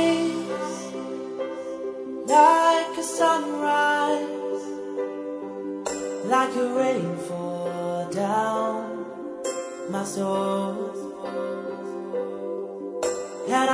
days like a sunrise, like a rainfall down my soul. And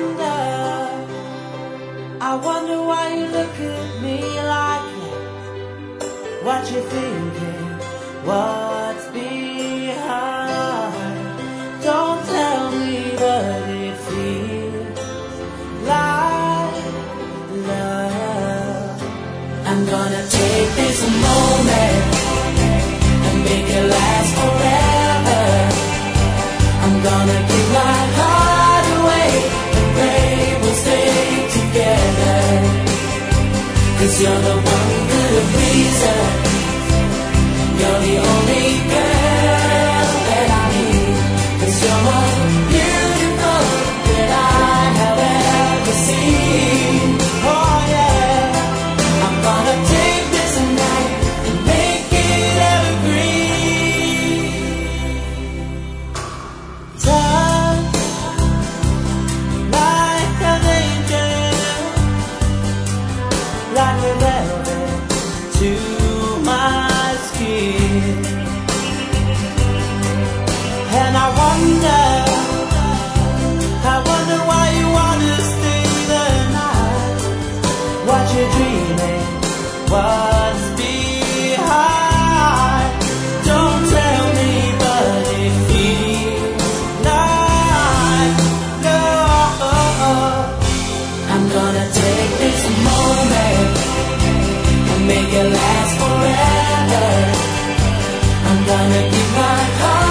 I wonder why you look at me like that. What you thinking? What's behind? Don't tell me, but it feels like love. I'm gonna take this moment and make it last forever. I'm gonna give my heart away and pray we'll stay together. 'Cause you're the one good reason. You're the only girl that I need. 'Cause you're more beautiful than I have ever seen. Oh yeah, I'm gonna take this night and make it evergreen. Touch like an angel, like a velvet to my skin. And I wonder why you wanna stay the night. What you're dreaming, what's behind? Don't tell me, but it feels like love. I'm gonna take this moment and make it last forever. I'm gonna give my heart